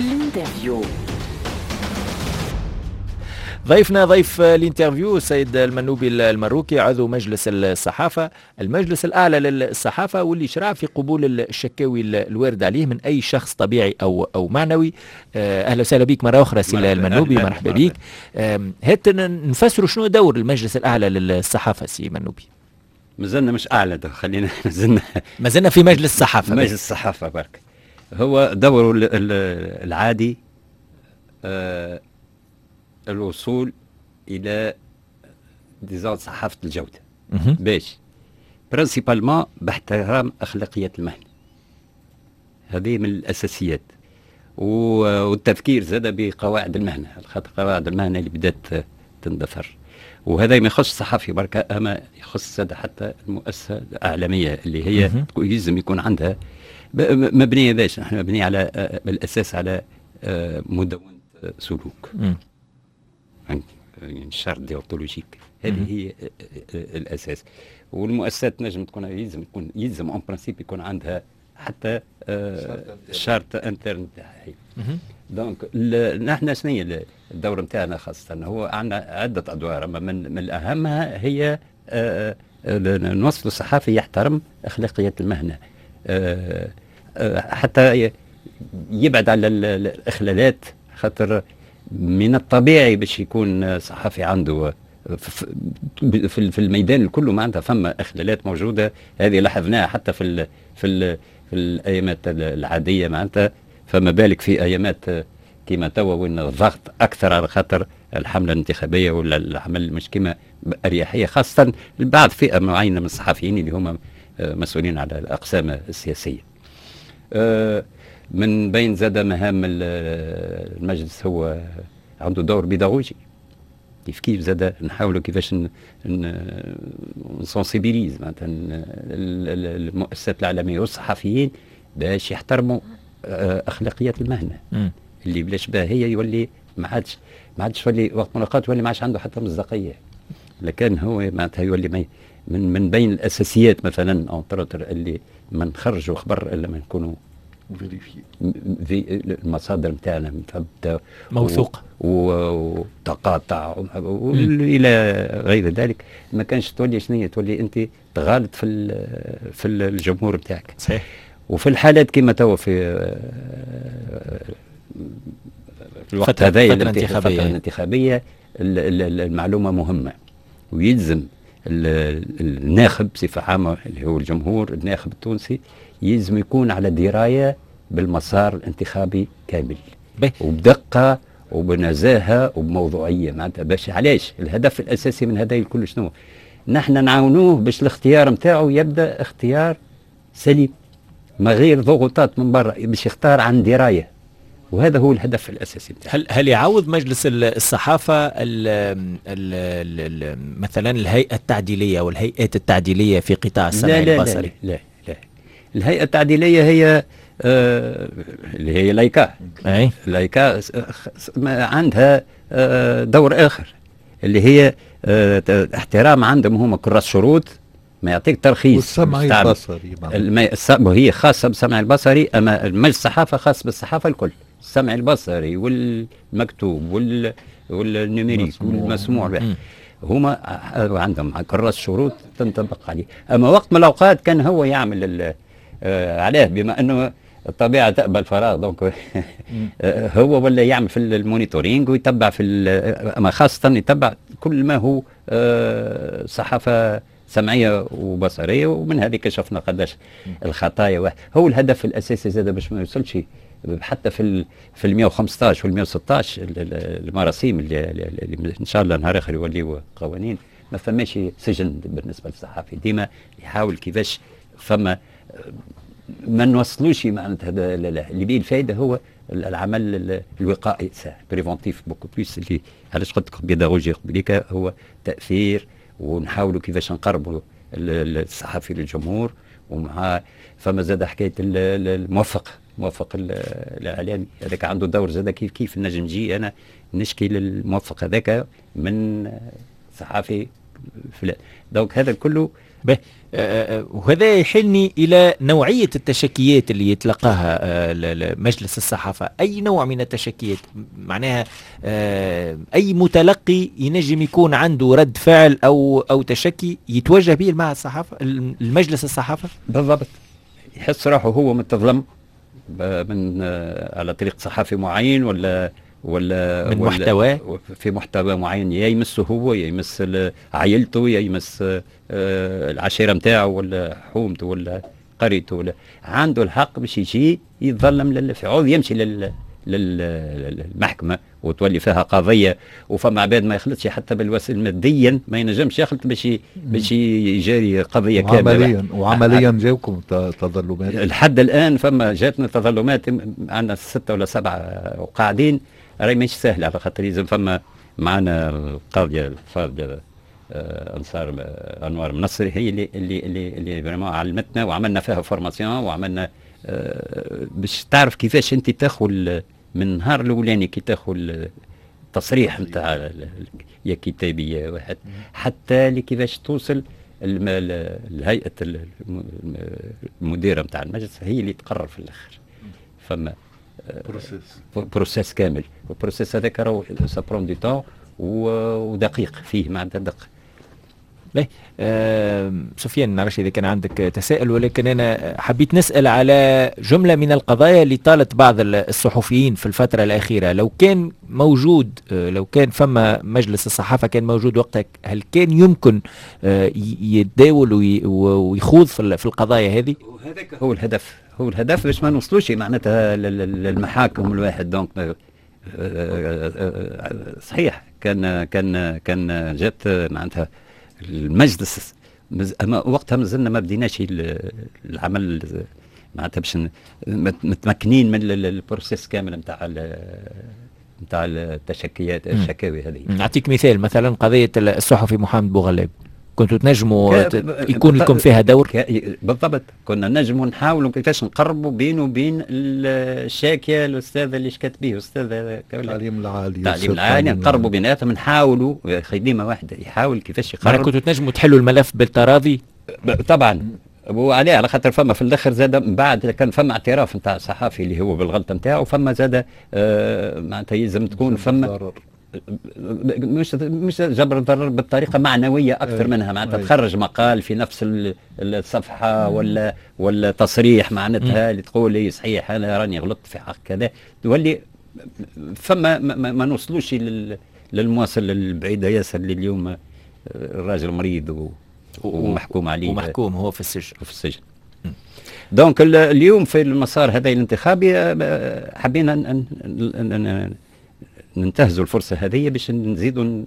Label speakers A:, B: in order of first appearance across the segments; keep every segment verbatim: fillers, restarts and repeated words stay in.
A: الانترفيو.
B: ضيفنا ضيف الانترفيو السيد المنوبي المروكي، عضو مجلس الصحافة، المجلس الأعلى للصحافة، واللي شرع في قبول الشكاوي الواردة عليه من أي شخص طبيعي أو أو معنوي. أهلا وسهلا بك مرة أخرى سي المنوبي، مرحبا بك. هات نفسروا شنو دور المجلس الأعلى للصحافة سي منوبي.
C: مازلنا مش أعلى، خلينا مازلنا
B: مازلنا في مجلس الصحافة.
C: مجلس الصحافة برك هو دوره العادي، آه الوصول الى ديزاين صحافه الجوده باش برينسيبالمون باحترام اخلاقيات المهنه. هذه من الاساسيات، والتفكير زاد بقواعد المهنه، خاطر قواعد المهنه اللي بدات تندثر، وهذا ما يخص الصحافي بركه، اما يخص زاد حتى المؤسسه الاعلاميه اللي هي لازم يكون عندها مبنيه باش احنا مبنيه على بالاساس على مدونه سلوك، الشرط ديونتولوجيك. هذه هي الاساس، والمؤسسات نجم تكون يلزم يكون يلزم اون برانسيب يكون عندها حتى شرط انترن تاعها. دونك نحن شنو هي الدور نتاعنا خاصه؟ هو عندنا عده ادوار، اما من, من اهمها هي نوصل الصحافي يحترم اخلاقيات المهنه، حتى يبعد على الاخلالات، خاطر من الطبيعي باش يكون صحفي عنده في الميدان كله معناتها فما اخلالات موجوده. هذه لاحظناها حتى في ال في ال في الايامات العاديه، معناتها فما بالك في ايامات كيما توا وين الضغط اكثر على خاطر الحمله الانتخابيه ولا العمل مش كيما اريحيه، خاصه بعض فئه معينه من الصحفيين اللي هم مسؤولين على الاقسام السياسيه. من بين زاد مهام المجلس هو عنده دور بيداغوجي، كيف كيف زاد نحاولوا كيفاش نسونسيبيليز معناتها المؤسسات الاعلاميه والصحفيين باش يحترموا اخلاقيات المهنه، اللي بلاش بها هي يولي ما عادش ما عادش يولي وقت ملاقات يولي ما عادش عنده حتى مصداقيه. لكن هو معناتها يولي من من بين الاساسيات مثلا اونتروتر اللي ما نخرجوا خبر الا ما نكونوا في المصادر نتاعنا مثبته
B: موثوقه
C: وتقاطع والى غير ذلك. ما كانش تولي شنو تولي انت تغالط في في الجمهور نتاعك.
B: صحيح.
C: وفي الحالات كما توا في في الوقت هذايا الانتخابيه الانتخابيه المعلومه مهمه، ويلزم الناخب بصفه عامه اللي هو الجمهور الناخب التونسي يلزم يكون على درايه بالمسار الانتخابي كامل بي. وبدقه وبنزاهه وبموضوعيه، معناتها باش علاش الهدف الاساسي من هذا الكل شنو؟ نحن نعاونوه باش الاختيار نتاعو يبدا اختيار سليم، ما غير ضغوطات من برا، باش يختار عن درايه، وهذا هو الهدف الاساسي بتاعه.
B: هل هل يعوض مجلس الصحافه ال ال ال مثلا الهيئه التعديليه والهيئات التعديليه في قطاع السمع البصري؟
C: لا لا, لا لا الهيئه التعديليه هي آه اللي هي لايكا.
B: اي
C: لايكا عندها آه دور اخر، اللي هي آه احترام عندهم هم كراس شروط، ما يعطيك ترخيص.
D: والسمع البصري
C: هي خاصه بالسمع البصري، اما المجلس الصحافه خاص بالصحافه الكل، السمع البصري والمكتوب وال والنيميريك والمسموع، هما عندهم كراس شروط تنطبق عليه. اما وقت من الاوقات كان هو يعمل آه عليه، بما انه الطبيعه تقبل الفراغ، دونك هو ولا يعمل في المونيتورينج ويتبع في، اما خاصه يتبع كل ما هو آه صحافه سمعيه وبصريه، ومن هذه كشفنا قداش الخطايا. هو الهدف الاساسي زاد باش ما يوصلش حتى في ال في ال مئة وخمسطاش وال مئة وستطاش المراسيم اللي, اللي ان شاء الله نهار اخر يوليوا قوانين، ما فماش سجن بالنسبه للصحافي، ديما يحاول كيفاش فما ما نوصلوش معناتها هذا. اللي بيه الفائده هو العمل الوقائي ساعه بريفونتيف بوكو بليس، اللي علاش قلت لك بيداغوجي قبليك هو تاثير، ونحاولوا كيفاش نقربوا الصحفي للجمهور. ومع فما زاد حكايه الموفق موفق الاعلامي هذاك عنده دور زاد، كيف كيف نجم نجي انا نشكي للموفق هذاك من صحافي فلان. دونك هذا كله
B: به وهذا يحلني إلى نوعية التشكيات اللي يتلقاها مجلس الصحافة. أي نوع من التشكيات؟ معناها أي متلقي ينجم يكون عنده رد فعل أو أو تشكي يتوجه به مع الصحافة المجلس الصحافة؟
C: بالضبط، يحس روحه هو متظلم من على طريق صحفي معين ولا ولا
B: من محتوى
C: في محتوى معين، يا يمسه هو يا يمس عائلته يا يمس العشيره نتاعه ولا حومته ولا قريته، ولا عنده الحق باش يجي يتظلم للفعول، يمشي لل للمحكمه وتولي فيها قضيه، وفما عباد ما يخلطش حتى بالوسائل ماديا، ما ينجمش يخلط باش باش يجاري قضيه كامله.
A: وعمليا وعمليا جاوكم تظلمات
C: لحد الان، فما جاتنا تظلمات عندنا ستة ولا سبعة وقاعدين، راهي مش سهله على خاطر لازم فما معنا القاضيه الفاضله آه انصار آه انوار منصري، هي اللي اللي اللي اللي فريمون علمتنا وعملنا فيها فورماسيون وعملنا آه باش تعرف كيفاش انت تاخذ من النهار الاولاني كي تاخذ التصريح نتاع يا كتابيه واحد حتى لكيفاش توصل الهيئه المديره نتاع المجلس هي اللي تقرر في الاخر. فما بروسيس بروسيس كامل، والبروسيس هذاك راهو سابرون دي طون ودقيق فيه معناتها دقه.
B: باهي آه سفيان، نعرفش اذا كان عندك تساؤل، ولكن انا حبيت نسال على جمله من القضايا اللي طالت بعض الصحفيين في الفتره الاخيره. لو كان موجود آه لو كان فما مجلس الصحافه كان موجود وقتك، هل كان يمكن آه يتداول ويخوض في القضايا هذه؟
C: وهذاك هو الهدف، هو الهدف باش ما نوصلوش معناتها للمحاكم الواحد. دونك صحيح كان كان كان جات معناتها المجلس مز... أما وقتها مازلنا ما بديناش العمل معناتها باش متمكنين من البروسيس كامل نتاع نتاع التشكيات الشكاوي هذه.
B: نعطيك مثال، مثلا قضيه الصحفي محمد بوغلاب، كنتوا تنجموا يكون لكم فيها دور؟
C: بالضبط، كنا نجموا نحاولوا كيفاش نقربوا بينه وبين الشاكيه الاستاذ اللي شكت به الاستاذ
A: التعليم العالي
C: التعليم العالي، نقربوا بيناتهم، نحاولوا خدمه واحده يحاول كيفاش يقرب.
B: كنتوا تنجموا تحلوا الملف بالتراضي؟
C: طبعا، وعليه على خاطر فما في الاخر زاد من بعد كان فما اعتراف نتاع الصحافي اللي هو بالغلطه نتاعو، فما زاد آه معناتها يلزم تكون فما مش مش جبر الضرر بالطريقه معنويه اكثر منها، معناتها تخرج مقال في نفس الصفحه ولا ولا تصريح معناتها اللي تقول لي صحيح انا راني غلطت في حق كذا، تولي فما ما, ما نوصلوش للمواصل البعيده ياسر اللي اليوم الراجل مريض ومحكوم عليه
B: ومحكوم هو في السجن
C: في السجن. دونك اليوم في المسار هذا الانتخابي حبينا ننتهزوا الفرصه هذه باش نزيدوا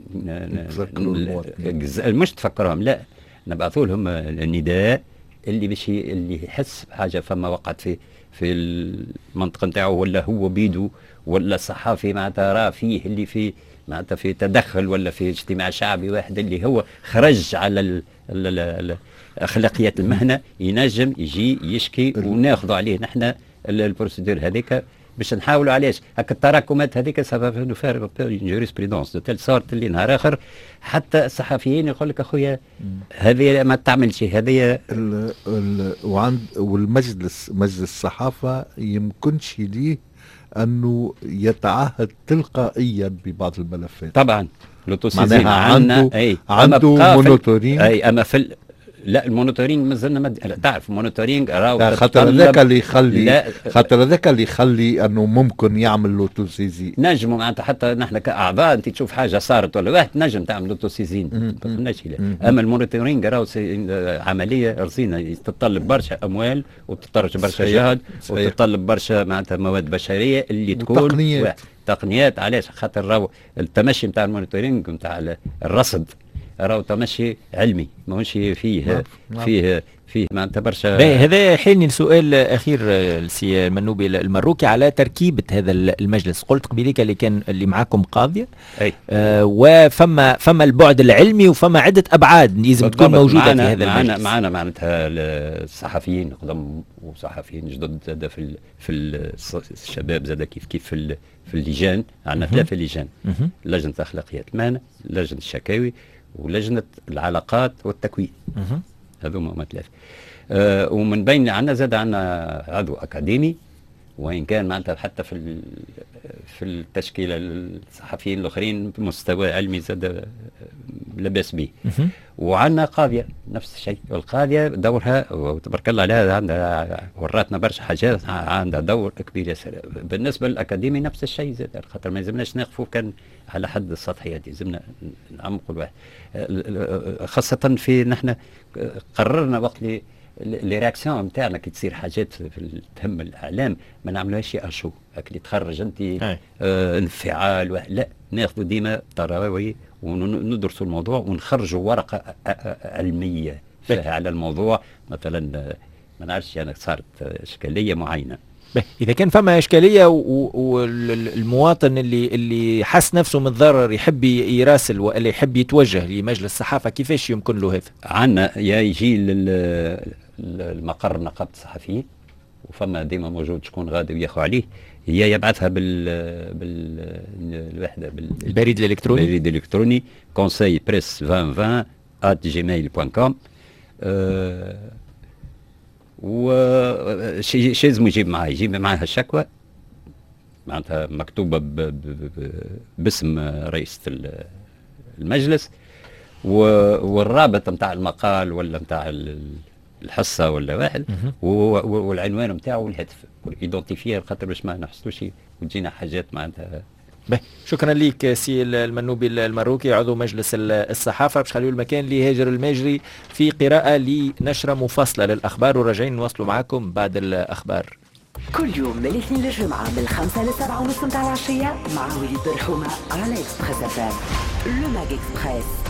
C: مش تفكرهم، لا نبعثوا لهم النداء اللي باش اللي يحس بحاجه فما وقعت في في المنطقه نتاعو ولا هو بيدو ولا الصحافي معناتها راه فيه اللي في معناتها في تدخل ولا في اجتماع شعبي واحد اللي هو خرج على ال ال ال ال اخلاقيات المهنه، ينجم يجي يشكي وناخذوا عليه نحن البروسيدور هذيك باش نحاولوا علاش هكا التراكمات هذيك سبب انه فارغ جوريسبريدونس دو تيل سورت اللي نهار اخر حتى الصحفيين يقول لك اخويا هذه ما تعملش هذه.
A: وعند والمجلس مجلس الصحافه يمكنش ليه انه يتعهد تلقائيا ببعض الملفات.
C: طبعا معناها
A: عنده أي عنده مونيتورينج.
C: اي اما في لا المونيتورينج مازلنا مد... لا تعرف المونيتورينج راهو
A: خاطر ذاك اللي يخلي خاطر ذاك اللي يخلي انه ممكن يعمل لوتوسيزي.
C: نجموا معناتها حتى نحن كاعضاء انت تشوف حاجه صارت ولا واحد نجم تعمل لوتوسيزين ما قلناش لا، اما المونيتورينج راهو عمليه رصينه تتطلب برشا اموال وتتطرج برشا جهد وتتطلب برشا معناتها مواد بشريه اللي تكون
A: تقنيات
C: تقنيات علاش خاطر راهو التمشي نتاع المونيتورينج نتاع الرصد راهو تمشي علمي ماهوش فيه نعم. فيه فيه معناتها برشا.
B: هذا حيلني لسؤال اخير السي المنوبي المروكي على تركيبه هذا المجلس. قلت قبيليك اللي كان اللي معاكم قاضيه
C: أي.
B: آه وفما فما البعد العلمي وفما عده ابعاد لازم تكون موجوده
C: معنا
B: في هذا
C: معنا
B: المجلس.
C: معنا معناتها الصحفيين قدم وصحفيين جدد زاد في في الشباب زاد كيف كيف في في اللجان عندنا ثلاثه لجان، لجنه اخلاقيات المهنه، لجنه الشكاوي ولجنة العلاقات والتكوين. هذوما هما ثلاثة. أه ومن بين عندنا زاد عندنا عضو أكاديمي، وإن كان معناتها حتى في في التشكيلة الصحفيين الآخرين بمستوى علمي زاد لا بأس به. وعندنا قاضية نفس الشيء، والقاضية دورها وتبارك الله عليها عندها وراتنا برشا حاجات، عندها دور كبير ياسر. بالنسبة للأكاديمي نفس الشيء زاد، خاطر ما يلزمناش نقفوا كان على حد السطحية، يلزمنا نعمقوا الواحد، خاصة في نحن قررنا وقت لي لي رياكسيون نتاعنا كي تصير حاجات في تهم الاعلام ما نعملوهاش اشو اللي تخرج انت آه انفعال، لا ناخذوا ديما تراوي وندرسوا الموضوع ونخرجوا ورقه علميه فيها على الموضوع. مثلا ما نعرفش انا صارت اشكاليه معينه،
B: إذا كان فما إشكالية والمواطن اللي اللي حس نفسه متضرر يحب يراسل ولا يحب يتوجه لمجلس الصحافة، كيفاش يمكن له هذا؟
C: عندنا يا يجي للمقر نقابة الصحفيين، وفما ديما موجود شكون غادي وياخذ عليه، هي يبعثها بال بالوحدة
B: بالبريد الإلكتروني
C: البريد الإلكتروني conseil presse ألفين وعشرين at gmail دوت كوم. أه وشي شي لازم يجيب معاه يجيب معاها الشكوى معناتها مكتوبة ب ب ب باسم رئيسة المجلس، والرابط نتاع المقال ولا نتاع الحصة ولا واحد، والعنوان نتاعو والهاتف ايدونتيفير، خاطر باش ما نحصلوش وتجينا حاجات معناتها.
B: شكرا لك سي المنوبي المروكي عضو مجلس الصحافة. باش خليو المكان لهاجر الماجري في قراءة لنشرة مفصلة للأخبار، وراجعين نواصلوا معكم بعد الأخبار.
D: كل يوم من الاثنين للجمعة من الخمسة للسبعة ونصف متاع العشية مع وليد الحومة على إكسبريس اف ام. لو ماج إكسبريس.